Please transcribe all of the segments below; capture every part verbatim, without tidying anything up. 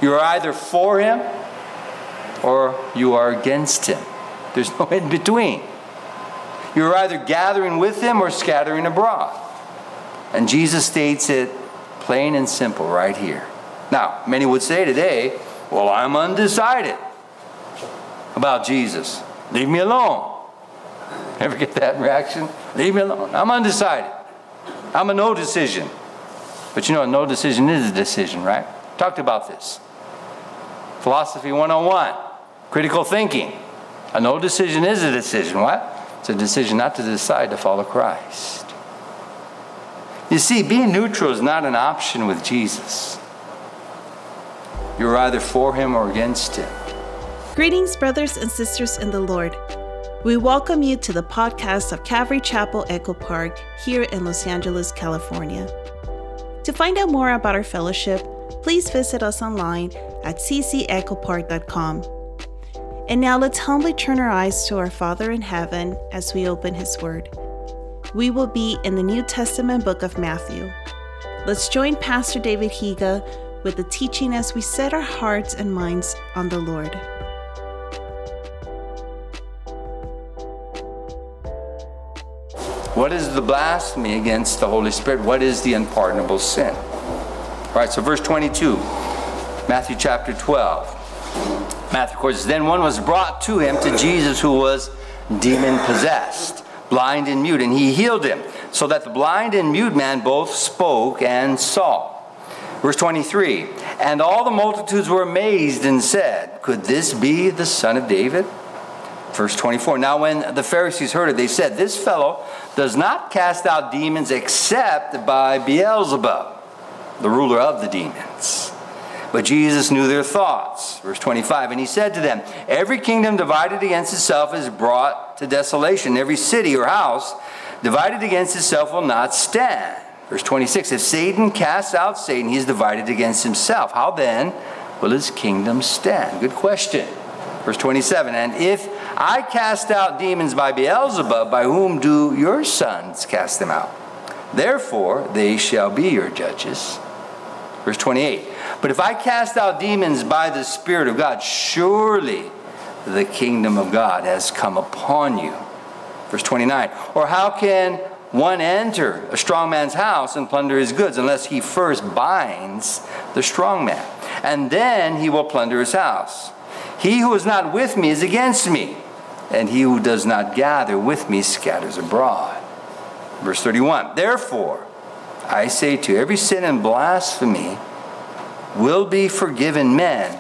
You're either for him or you are against him. There's no in between. You're either gathering with him or scattering abroad. And Jesus states it plain and simple right here. Now, many would say today, well, I'm undecided about Jesus. Leave me alone. Ever get that reaction? Leave me alone. I'm undecided. I'm a no decision. But you know, a no decision is a decision, right? Talked about this. Philosophy one oh one. Critical thinking. A no decision is a decision. What? It's a decision not to decide to follow Christ. You see, being neutral is not an option with Jesus. You're either for him or against him. Greetings, brothers and sisters in the Lord. We welcome you to the podcast of Calvary Chapel Echo Park here in Los Angeles, California. To find out more about our fellowship, please visit us online at c c echo park dot com. And now let's humbly turn our eyes to our Father in heaven as we open his word. We will be in the New Testament book of Matthew. Let's join Pastor David Higa with the teaching as we set our hearts and minds on the Lord. What is the blasphemy against the Holy Spirit? What is the unpardonable sin? All right, so verse twenty-two, Matthew chapter twelve. Matthew records, then one was brought to him, to Jesus, who was demon-possessed, blind and mute, and he healed him, so that the blind and mute man both spoke and saw. Verse twenty-three, and all the multitudes were amazed and said, could this be the Son of David? Verse twenty-four, now when the Pharisees heard it, they said, this fellow does not cast out demons except by Beelzebub, the ruler of the demons. But Jesus knew their thoughts. Verse twenty-five, and he said to them, every kingdom divided against itself is brought to desolation. Every city or house divided against itself will not stand. Verse twenty-six, if Satan casts out Satan, he is divided against himself. How then will his kingdom stand? Good question. Verse twenty-seven, and if I cast out demons by Beelzebub, by whom do your sons cast them out? Therefore, they shall be your judges. Verse twenty-eight, but if I cast out demons by the Spirit of God, surely the kingdom of God has come upon you. Verse twenty-nine, or how can one enter a strong man's house and plunder his goods unless he first binds the strong man? And then he will plunder his house. He who is not with me is against me, and he who does not gather with me scatters abroad. Verse thirty-one, therefore, I say to you, every sin and blasphemy will be forgiven men,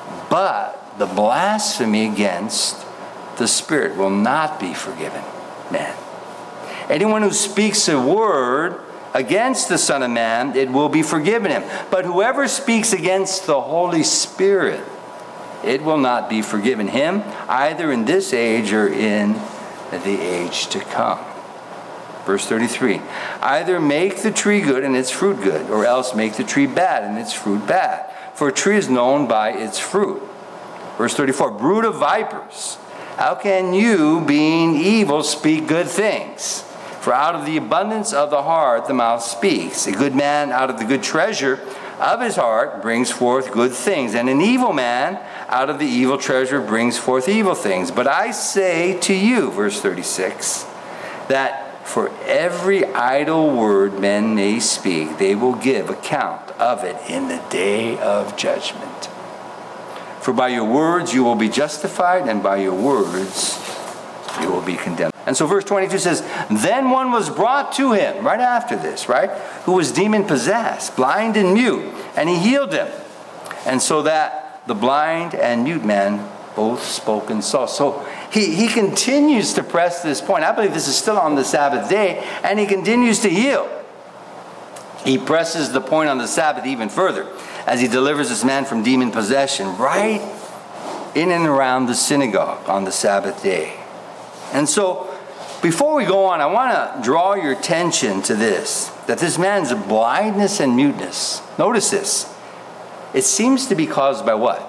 but the blasphemy against the Spirit will not be forgiven men. Anyone who speaks a word against the Son of Man, it will be forgiven him. But whoever speaks against the Holy Spirit, it will not be forgiven him, either in this age or in the age to come. Verse thirty-three, either make the tree good and its fruit good, or else make the tree bad and its fruit bad. For a tree is known by its fruit. Verse thirty-four, brood of vipers, how can you, being evil, speak good things? For out of the abundance of the heart the mouth speaks. A good man out of the good treasure of his heart brings forth good things, and an evil man out of the evil treasure brings forth evil things. But I say to you, verse thirty-six, that for every idle word men may speak, they will give account of it in the day of judgment. For by your words you will be justified, and by your words you will be condemned. And so verse twenty-two says, then one was brought to him, right after this, right, who was demon-possessed, blind and mute, and he healed him. And so that the blind and mute man both spoke and saw. So he, he continues to press this point. I believe this is still on the Sabbath day, and he continues to heal. He presses the point on the Sabbath even further as he delivers this man from demon possession right in and around the synagogue on the Sabbath day. And so before we go on, I want to draw your attention to this, that this man's blindness and muteness, notice this, it seems to be caused by what?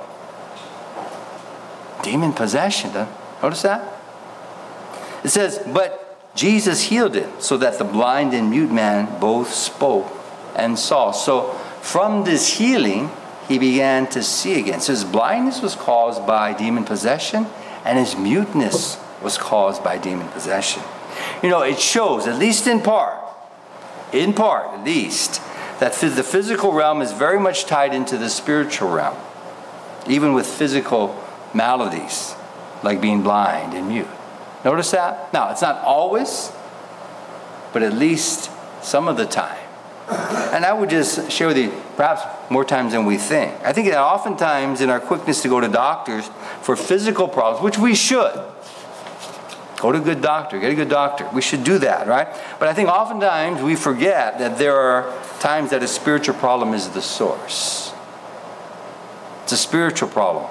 Demon possession. Notice that? It says, but Jesus healed him, so that the blind and mute man both spoke and saw. So from this healing, he began to see again. So his blindness was caused by demon possession, and his muteness was caused by demon possession. You know, it shows, at least in part, in part at least, that the physical realm is very much tied into the spiritual realm, even with physical maladies like being blind and mute. Notice that? Now, it's not always, but at least some of the time. And I would just share with you, perhaps more times than we think. I think that oftentimes in our quickness to go to doctors for physical problems, which we should, go to a good doctor, get a good doctor. We should do that, right? But I think oftentimes we forget that there are times that a spiritual problem is the source. It's a spiritual problem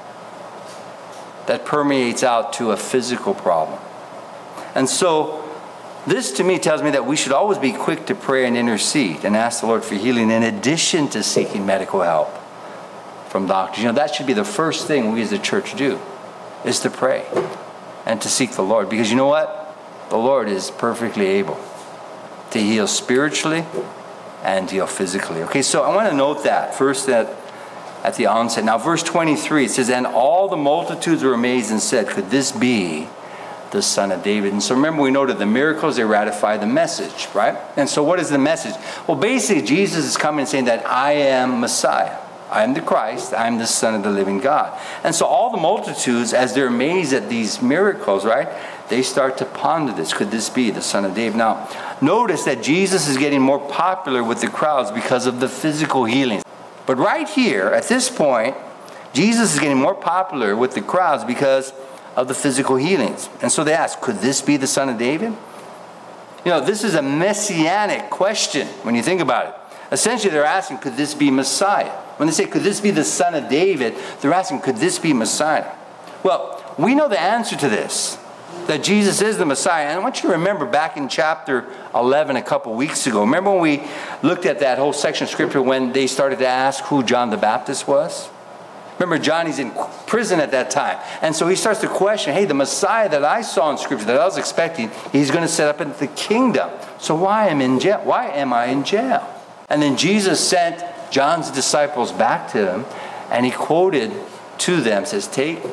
that permeates out to a physical problem. And so this to me tells me that we should always be quick to pray and intercede and ask the Lord for healing in addition to seeking medical help from doctors. You know, that should be the first thing we as a church do, is to pray and to seek the Lord. Because you know what? The Lord is perfectly able to heal spiritually and heal physically. Okay, so I want to note that first at, at the onset. Now, verse twenty-three, it says, "And all the multitudes were amazed and said, could this be the Son of David?" And so remember, we noted the miracles, they ratify the message, right? And so what is the message? Well, basically, Jesus is coming and saying that I am Messiah. I am the Christ. I am the Son of the living God. And so all the multitudes, as they're amazed at these miracles, right, they start to ponder this. Could this be the Son of David? Now, notice that Jesus is getting more popular with the crowds because of the physical healings. But right here, at this point, Jesus is getting more popular with the crowds because of the physical healings. And so they ask, could this be the Son of David? You know, this is a messianic question when you think about it. Essentially, they're asking, could this be Messiah? When they say, could this be the Son of David, they're asking, could this be Messiah? Well, we know the answer to this, that Jesus is the Messiah. And I want you to remember back in chapter eleven a couple weeks ago. Remember when we looked at that whole section of Scripture when they started to ask who John the Baptist was? Remember, Johnny's in prison at that time. And so he starts to question, hey, the Messiah that I saw in Scripture, that I was expecting, he's going to set up in the kingdom. So why am I in jail? Why am I in jail? And then Jesus sent John's disciples back to him, and he quoted to them, says, take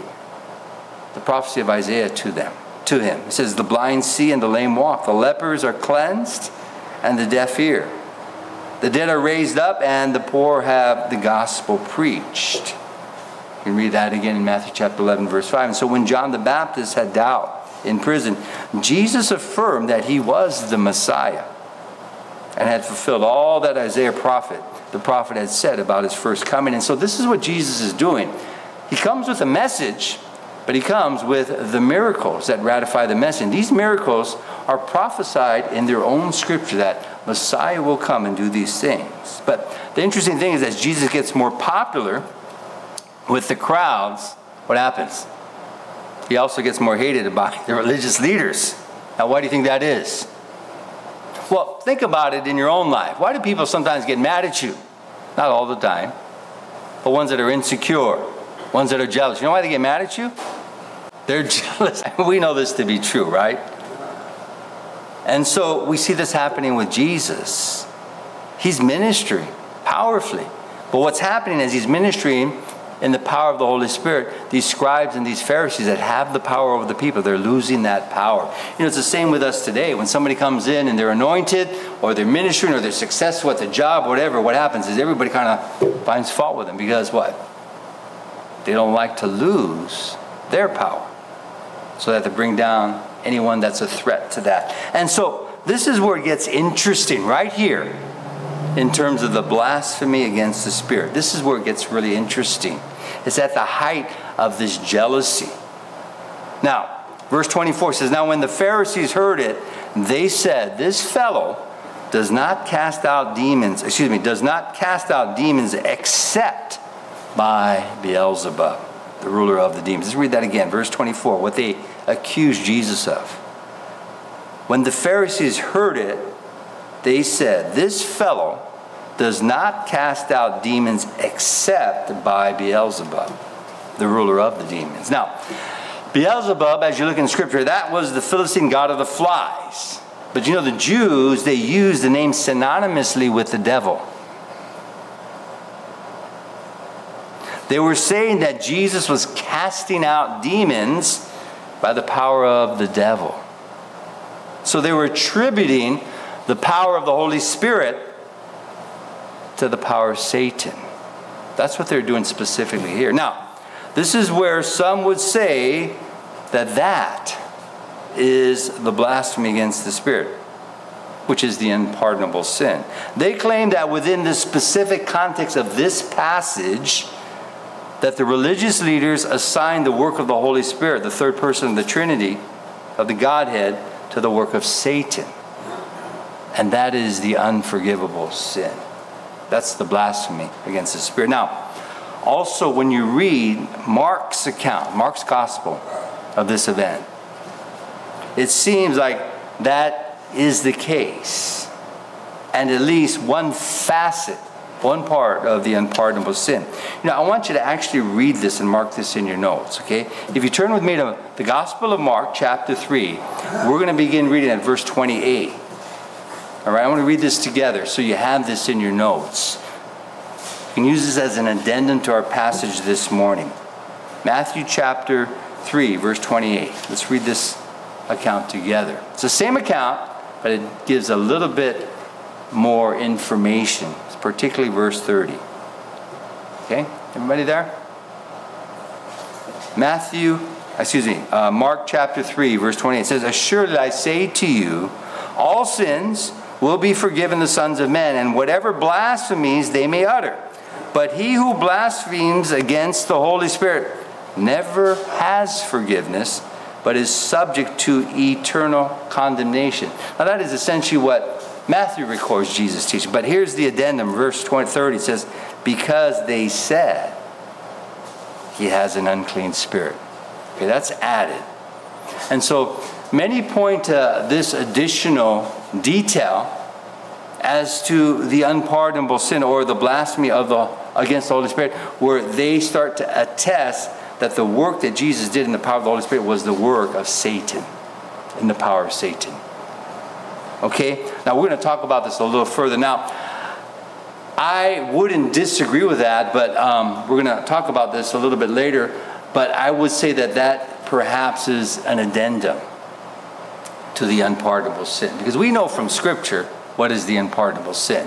the prophecy of Isaiah to them, to him. It says, the blind see and the lame walk. The lepers are cleansed and the deaf hear. The dead are raised up and the poor have the gospel preached. You can read that again in Matthew chapter eleven, verse five. And so when John the Baptist had doubt in prison, Jesus affirmed that he was the Messiah and had fulfilled all that Isaiah prophet, the prophet had said about his first coming. And so this is what Jesus is doing. He comes with a message, but he comes with the miracles that ratify the message. And these miracles are prophesied in their own Scripture that Messiah will come and do these things. But the interesting thing is, as Jesus gets more popular with the crowds, what happens? He also gets more hated by the religious leaders. Now, why do you think that is? Well, think about it in your own life. Why do people sometimes get mad at you? Not all the time, but ones that are insecure, ones that are jealous. You know why they get mad at you? They're jealous. We know this to be true, right? And so we see this happening with Jesus. He's ministering powerfully. But what's happening is he's ministering in the power of the Holy Spirit. These scribes and these Pharisees that have the power over the people, they're losing that power. You know, it's the same with us today. When somebody comes in and they're anointed, or they're ministering, or they're successful at the job, whatever, what happens is everybody kind of finds fault with them because what? They don't like to lose their power, so that they bring down anyone that's a threat to that. And so this is where it gets interesting right here in terms of the blasphemy against the Spirit. This is where it gets really interesting. It's at the height of this jealousy. Now, verse twenty-four says, now when the Pharisees heard it, they said, this fellow does not cast out demons, excuse me, does not cast out demons except by Beelzebub, the ruler of the demons. Let's read that again, verse twenty-four, what they accused Jesus of. When the Pharisees heard it, they said, this fellow does not cast out demons except by Beelzebub, the ruler of the demons. Now, Beelzebub, as you look in Scripture, that was the Philistine god of the flies. But you know, the Jews, they used the name synonymously with the devil. They were saying that Jesus was casting out demons by the power of the devil. So they were attributing the power of the Holy Spirit to the power of Satan. That's what they're doing specifically here. Now, this is where some would say that that is the blasphemy against the Spirit, which is the unpardonable sin. They claim that within the specific context of this passage, that the religious leaders assigned the work of the Holy Spirit, the third person of the Trinity, of the Godhead, to the work of Satan. And that is the unforgivable sin. That's the blasphemy against the Spirit. Now, also when you read Mark's account, Mark's gospel of this event, it seems like that is the case. And at least one facet, one part of the unpardonable sin. You know, I want you to actually read this and mark this in your notes, okay? If you turn with me to the Gospel of Mark, chapter three, we're going to begin reading at verse twenty-eight. All right, I want to read this together so you have this in your notes. You can use this as an addendum to our passage this morning. Matthew chapter three, verse twenty-eight. Let's read this account together. It's the same account, but it gives a little bit more information, particularly verse thirty. Okay, everybody there? Matthew, excuse me, uh, Mark chapter three, verse twenty-eight says, "Assuredly I say to you, all sins will be forgiven the sons of men, and whatever blasphemies they may utter. But he who blasphemes against the Holy Spirit never has forgiveness, but is subject to eternal condemnation." Now that is essentially what Matthew records Jesus teaching. But here's the addendum, verse thirty says, "Because they said he has an unclean spirit." Okay, that's added. And so many point to this additional detail as to the unpardonable sin or the blasphemy of the against the Holy Spirit, where they start to attest that the work that Jesus did in the power of the Holy Spirit was the work of Satan, in the power of Satan. Okay? Now we're going to talk about this a little further. Now, I wouldn't disagree with that, but um, we're going to talk about this a little bit later. But I would say that that perhaps is an addendum to the unpardonable sin. Because we know from Scripture what is the unpardonable sin.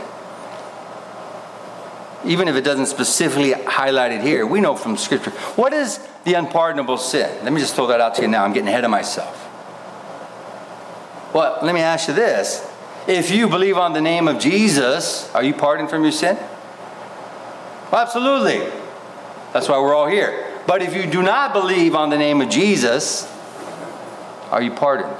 Even if it doesn't specifically highlight it here, we know from Scripture. What is the unpardonable sin? Let me just throw that out to you now. I'm getting ahead of myself. Well, let me ask you this. If you believe on the name of Jesus, are you pardoned from your sin? Well, absolutely. That's why we're all here. But if you do not believe on the name of Jesus, are you pardoned?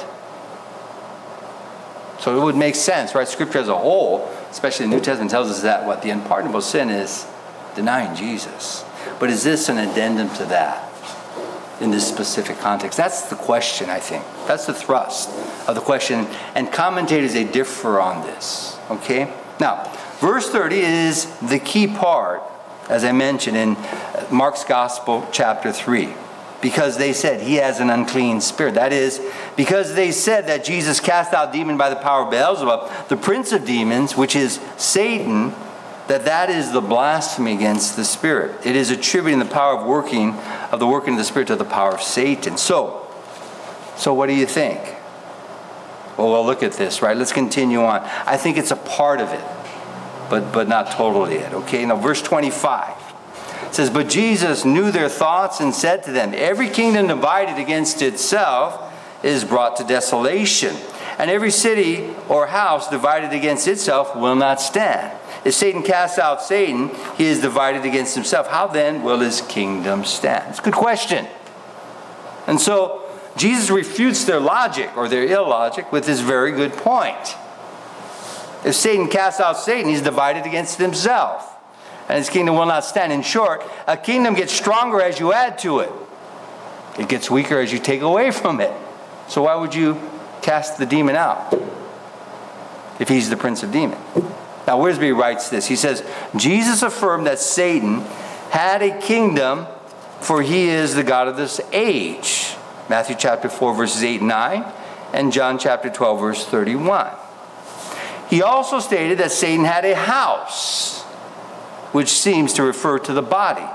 So it would make sense, right? Scripture as a whole, especially the New Testament, tells us that what the unpardonable sin is denying Jesus. But is this an addendum to that in this specific context? That's the question, I think. That's the thrust of the question. And commentators, they differ on this. Okay? Now, verse thirty is the key part, as I mentioned, in Mark's Gospel, chapter three. Because they said he has an unclean spirit. That is, because they said that Jesus cast out demons by the power of Beelzebub, the prince of demons, which is Satan, that that is the blasphemy against the Spirit. It is attributing the power of working, of the working of the Spirit to the power of Satan. So, so what do you think? Well, we'll look at this, right? Let's continue on. I think it's a part of it, but, but not totally it, okay? Now, verse twenty-five. It says, "But Jesus knew their thoughts and said to them, every kingdom divided against itself is brought to desolation. And every city or house divided against itself will not stand. If Satan casts out Satan, he is divided against himself. How then will his kingdom stand?" It's a good question. And so Jesus refutes their logic or their illogic with this very good point. If Satan casts out Satan, he's divided against himself, and his kingdom will not stand. In short, a kingdom gets stronger as you add to it. It gets weaker as you take away from it. So why would you cast the demon out if he's the prince of demons? Now, Wiersbe writes this. He says, Jesus affirmed that Satan had a kingdom, for he is the God of this age. Matthew chapter four, verses eight and nine, and John chapter twelve, verse thirty-one. He also stated that Satan had a house, which seems to refer to the body.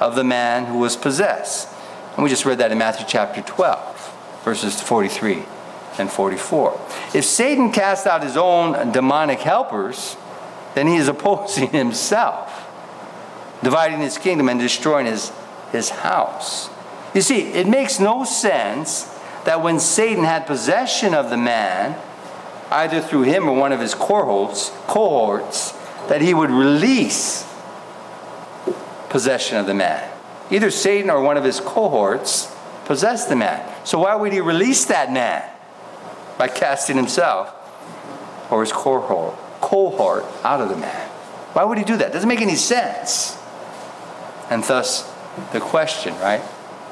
of the man who was possessed. And we just read that in Matthew chapter twelve, verses forty-three and forty-four. If Satan cast out his own demonic helpers, then he is opposing himself, dividing his kingdom and destroying his, his house. You see, it makes no sense that when Satan had possession of the man, either through him or one of his cohorts, cohorts, that he would release possession of the man. Either Satan or one of his cohorts possessed the man. So why would he release that man? By casting himself or his cohort, cohort out of the man. Why would he do that? Doesn't make any sense. And thus, the question, right?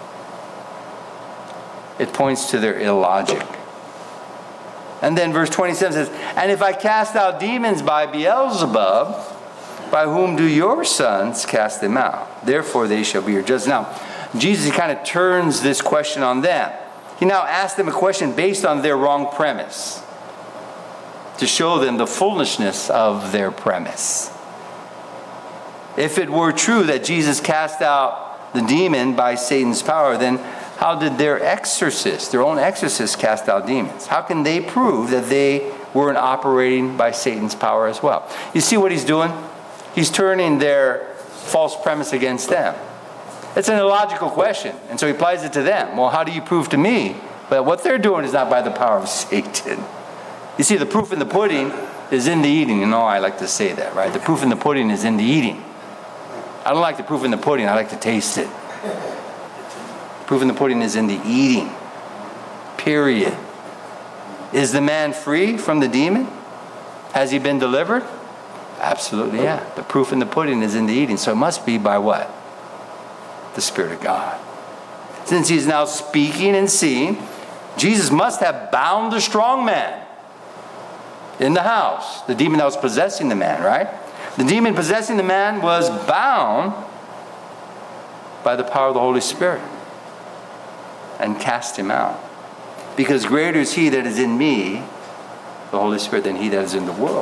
It points to their illogic. And then verse twenty-seven says, and if I cast out demons by Beelzebub, by whom do your sons cast them out? Therefore they shall be your judges. Now, Jesus kind of turns this question on them. He now asks them a question based on their wrong premise, to show them the foolishness of their premise. If it were true that Jesus cast out the demon by Satan's power, then how did their exorcists, their own exorcists, cast out demons? How can they prove that they weren't operating by Satan's power as well? You see what he's doing? He's turning their false premise against them. It's an illogical question, and so he applies it to them. Well, how do you prove to me that what they're doing is not by the power of Satan? You see, the proof in the pudding is in the eating. You know, I like to say that, right? The proof in the pudding is in the eating. I don't like the proof in the pudding. I like to taste it. Proof in the pudding is in the eating. Period. Is the man free from the demon? Has he been delivered? Absolutely, yeah. The proof in the pudding is in the eating. So it must be by what? The Spirit of God. Since he's now speaking and seeing, Jesus must have bound the strong man in the house. The demon that was possessing the man, right? The demon possessing the man was bound by the power of the Holy Spirit and cast him out. Because greater is he that is in me, the Holy Spirit, than he that is in the world.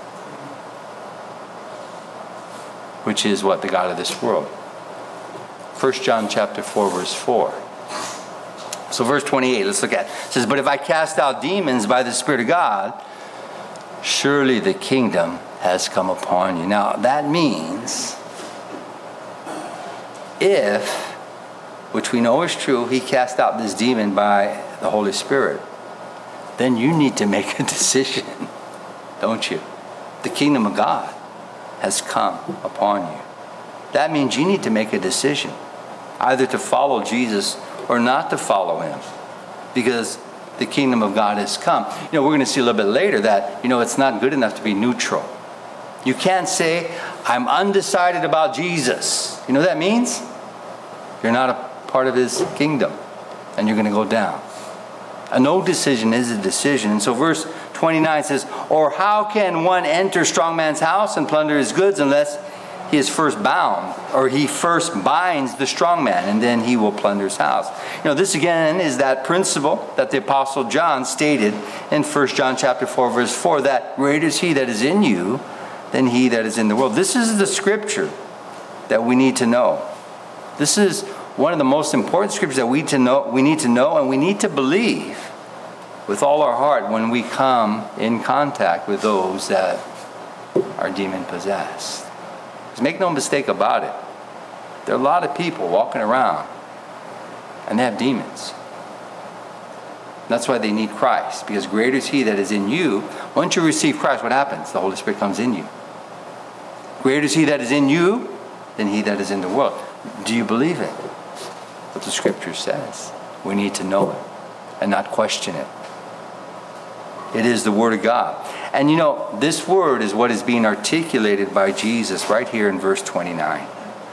Which is what? The God of this world. First John chapter four, verse four. So verse twenty-eight, let's look at it. It says, but if I cast out demons by the Spirit of God, surely the kingdom has come upon you. Now, that means if, which we know is true, he cast out this demon by the Holy Spirit, then you need to make a decision, don't you? The kingdom of God has come upon you. That means you need to make a decision, either to follow Jesus or not to follow him, because the kingdom of God has come. You know, we're going to see a little bit later that, you know, it's not good enough to be neutral. You can't say, I'm undecided about Jesus. You know what that means? You're not a part of his kingdom, and you're going to go down. A no decision is a decision. And so verse twenty-nine says, or how can one enter a strong man's house and plunder his goods unless he is first bound, or he first binds the strong man, and then he will plunder his house. You know, this again is that principle that the Apostle John stated in First John chapter four, verse four, that greater is he that is in you than he that is in the world. This is the scripture that we need to know. This is one of the most important scriptures that we to know, we need to know and we need to believe with all our heart when we come in contact with those that are demon-possessed. Because make no mistake about it, there are a lot of people walking around and they have demons. That's why they need Christ, because greater is he that is in you. Once you receive Christ, what happens? The Holy Spirit comes in you. Greater is he that is in you than he that is in the world. Do you believe it? What the scripture says. We need to know it and not question it. It is the word of God. And you know, this word is what is being articulated by Jesus right here in verse twenty-nine.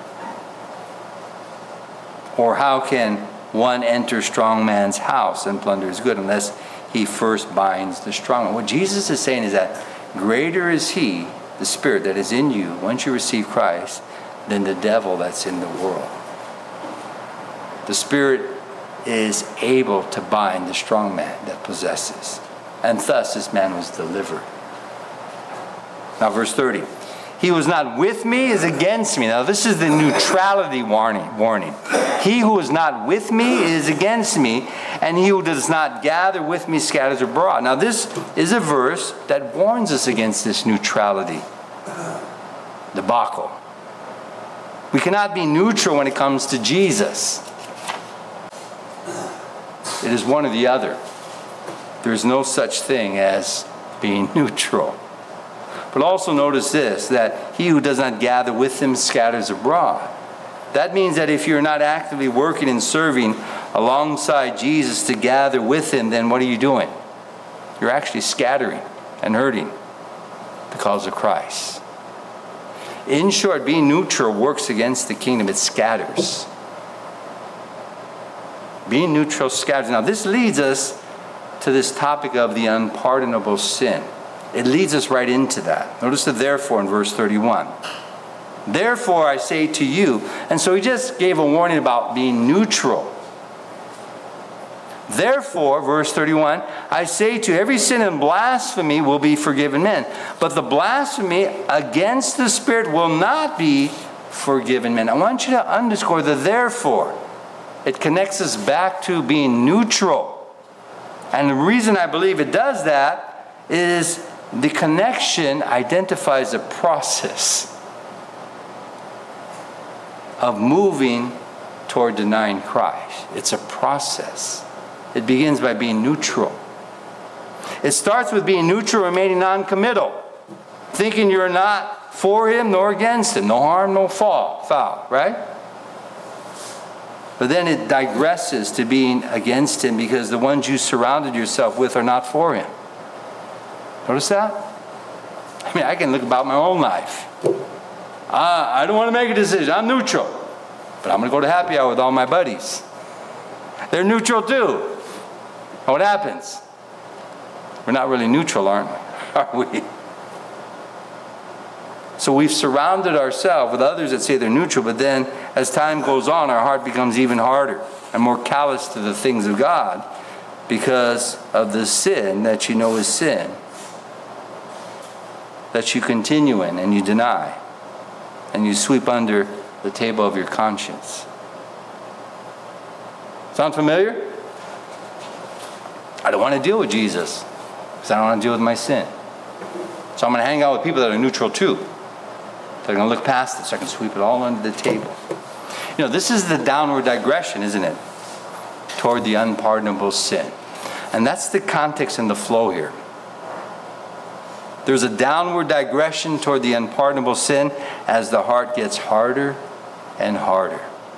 Or how can one enter a strong man's house and plunder his good unless he first binds the strong man? What Jesus is saying is that greater is he, the Spirit that is in you, once you receive Christ, than the devil that's in the world. The Spirit is able to bind the strong man that possesses. And thus this man was delivered. Now verse thirty. He who is not with me is against me. Now, this is the neutrality warning. warning. He who is not with me is against me, and he who does not gather with me scatters abroad. Now, this is a verse that warns us against this neutrality debacle. We cannot be neutral when it comes to Jesus. It is one or the other. There is no such thing as being neutral. But also notice this, that he who does not gather with him scatters abroad. That means that if you're not actively working and serving alongside Jesus to gather with him, then what are you doing? You're actually scattering and hurting the cause of Christ. In short, being neutral works against the kingdom. It scatters. Being neutral scatters. Now, this leads us to this topic of the unpardonable sin. It leads us right into that. Notice the therefore in verse thirty-one. Therefore I say to you. And so he just gave a warning about being neutral. Therefore, verse thirty-one, I say to you, every sin and blasphemy will be forgiven men. But the blasphemy against the Spirit will not be forgiven men. I want you to underscore the therefore. It connects us back to being neutral. And the reason I believe it does that is the connection identifies a process of moving toward denying Christ. It's a process. It begins by being neutral. It starts with being neutral, remaining non-committal, thinking you're not for him nor against him. No harm, no foul, foul, right? But then it digresses to being against him because the ones you surrounded yourself with are not for him. Notice that? I mean, I can look about my own life. Uh, I don't want to make a decision. I'm neutral. But I'm going to go to happy hour with all my buddies. They're neutral too. And what happens? We're not really neutral, aren't we? Are we? So we've surrounded ourselves with others that say they're neutral, but then as time goes on, our heart becomes even harder and more callous to the things of God because of the sin that you know is sin, that you continue in and you deny, and you sweep under the table of your conscience. Sound familiar? I don't want to deal with Jesus because I don't want to deal with my sin. So I'm going to hang out with people that are neutral too. They're going to look past it so I can sweep it all under the table. You know, this is the downward digression, isn't it? Toward the unpardonable sin. And that's the context and the flow here. There's a downward digression toward the unpardonable sin as the heart gets harder and harder.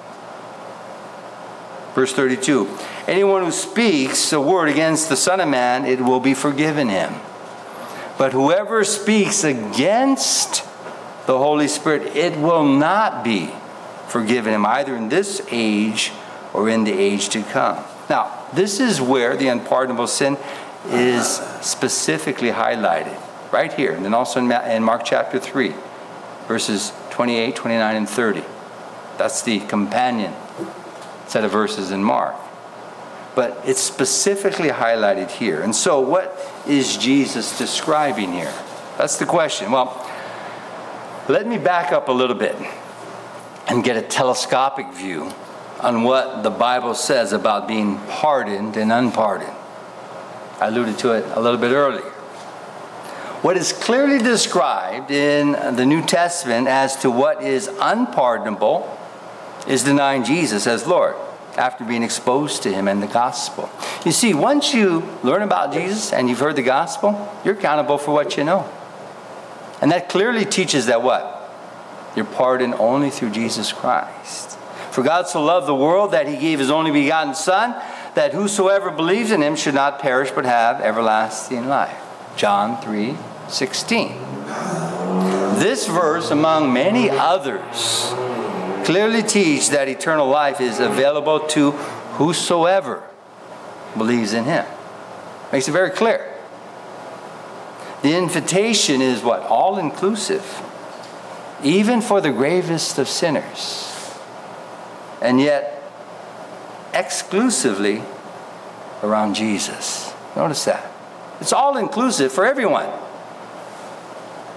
Verse thirty-two, anyone who speaks a word against the Son of Man, it will be forgiven him. But whoever speaks against the Holy Spirit, it will not be forgiven him, either in this age or in the age to come. Now, this is where the unpardonable sin is specifically highlighted. Right here, and then also in Mark chapter three, verses twenty-eight, twenty-nine, and thirty. That's the companion set of verses in Mark. But it's specifically highlighted here. And so what is Jesus describing here? That's the question. Well, let me back up a little bit and get a telescopic view on what the Bible says about being pardoned and unpardoned. I alluded to it a little bit earlier. What is clearly described in the New Testament as to what is unpardonable is denying Jesus as Lord after being exposed to him and the gospel. You see, once you learn about Jesus and you've heard the gospel, you're accountable for what you know. And that clearly teaches that what? You're pardoned only through Jesus Christ. For God so loved the world that he gave his only begotten Son, that whosoever believes in him should not perish but have everlasting life. John three sixteen. This verse, among many others, clearly teach that eternal life is available to whosoever believes in him. Makes it very clear. The invitation is what? All-inclusive. Even for the gravest of sinners. And yet, exclusively around Jesus. Notice that. It's all-inclusive for everyone.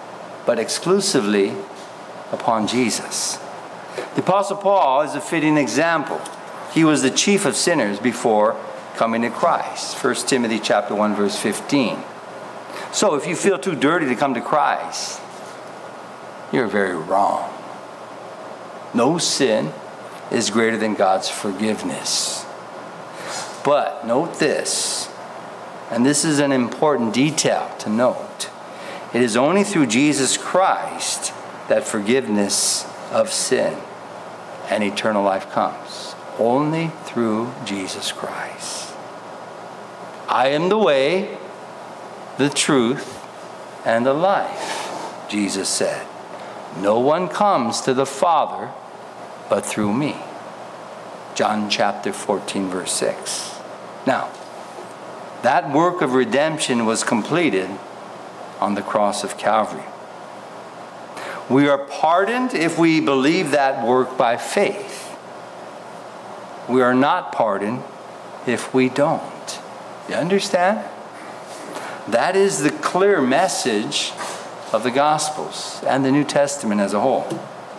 but exclusively upon Jesus. The Apostle Paul is a fitting example. He was the chief of sinners before coming to Christ. First Timothy chapter one, verse fifteen. So if you feel too dirty to come to Christ, you're very wrong. No sin is greater than God's forgiveness. But note this, and this is an important detail to note. It is only through Jesus Christ that forgiveness of sin and eternal life comes. Only through Jesus Christ. I am the way, the truth, and the life, Jesus said. No one comes to the Father but through me. John chapter fourteen, verse six. Now, that work of redemption was completed on the cross of Calvary. We are pardoned if we believe that work by faith. We are not pardoned if we don't. You understand? That is the clear message of the Gospels and the New Testament as a whole.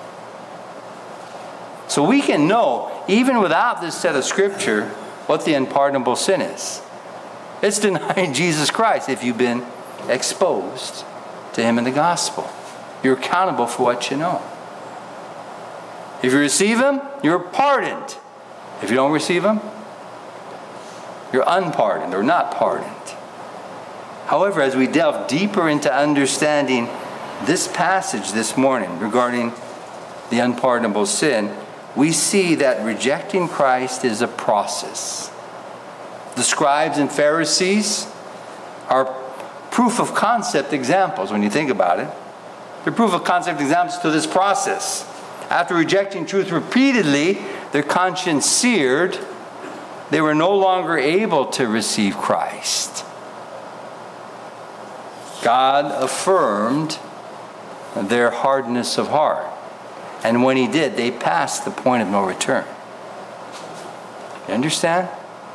So we can know, even without this set of Scripture, what the unpardonable sin is. It's denying Jesus Christ if you've been exposed to Him in the Gospel. You're accountable for what you know. If you receive Him, you're pardoned. If you don't receive Him, you're unpardoned or not pardoned. However, as we delve deeper into understanding this passage this morning regarding the unpardonable sin, we see that rejecting Christ is a process. The scribes and Pharisees are proof of concept examples when you think about it. They're proof of concept examples to this process. After rejecting truth repeatedly, their conscience seared, they were no longer able to receive Christ. God affirmed their hardness of heart. And when He did, they passed the point of no return. You understand?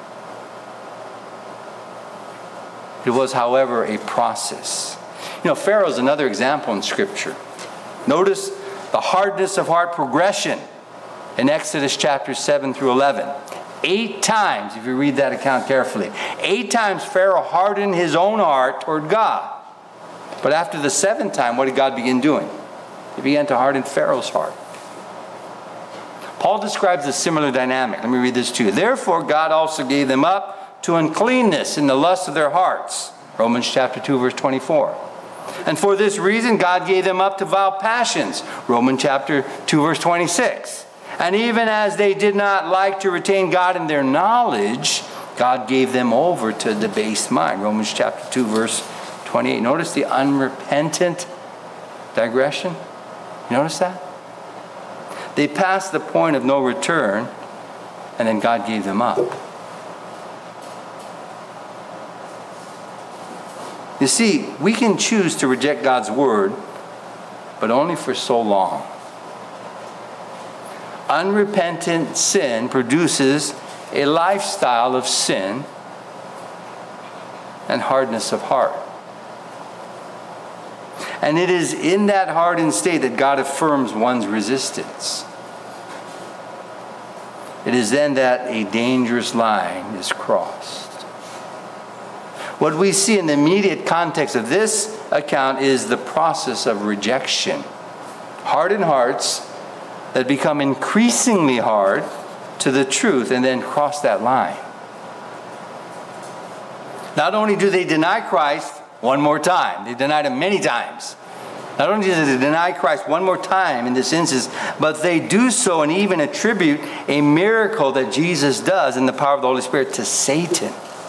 It was, however, a process. You know, Pharaoh is another example in Scripture. Notice the hardness of heart progression in Exodus chapter seven through eleven. Eight times, if you read that account carefully, eight times Pharaoh hardened his own heart toward God. But after the seventh time, what did God begin doing? He began to harden Pharaoh's heart. Paul describes a similar dynamic. Let me read this to you. Therefore, God also gave them up to uncleanness in the lust of their hearts. Romans chapter two, verse twenty-four. And for this reason, God gave them up to vile passions. Romans chapter two, verse twenty-six. And even as they did not like to retain God in their knowledge, God gave them over to a debased mind. Romans chapter two, verse twenty-eight. Notice the unrepentant digression. You notice that? They passed the point of no return, and then God gave them up. You see, we can choose to reject God's word, but only for so long. Unrepentant sin produces a lifestyle of sin and hardness of heart. And it is in that hardened state that God affirms one's resistance. It is then that a dangerous line is crossed. What we see in the immediate context of this account is the process of rejection. Hardened hearts that become increasingly hard to the truth and then cross that line. Not only do they deny Christ one more time, they denied Him many times. Not only do they deny Christ one more time in this instance, but they do so and even attribute a miracle that Jesus does in the power of the Holy Spirit to Satan.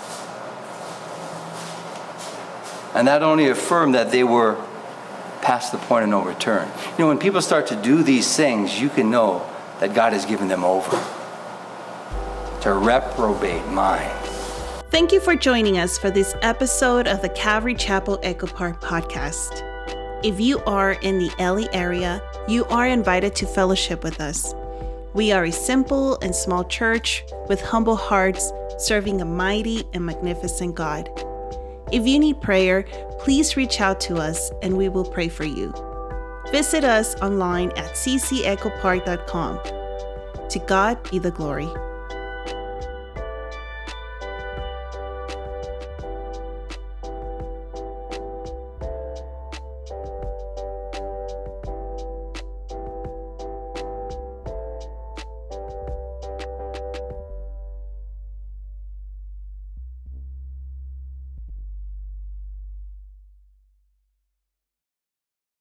And not only affirm that they were past the point of no return. You know, when people start to do these things, you can know that God has given them over to a reprobate mind. Thank you for joining us for this episode of the Calvary Chapel Echo Park podcast. If you are in the L A area, you are invited to fellowship with us. We are a simple and small church with humble hearts serving a mighty and magnificent God. If you need prayer, please reach out to us and we will pray for you. visit us online at c c echo park dot com. To God be the glory.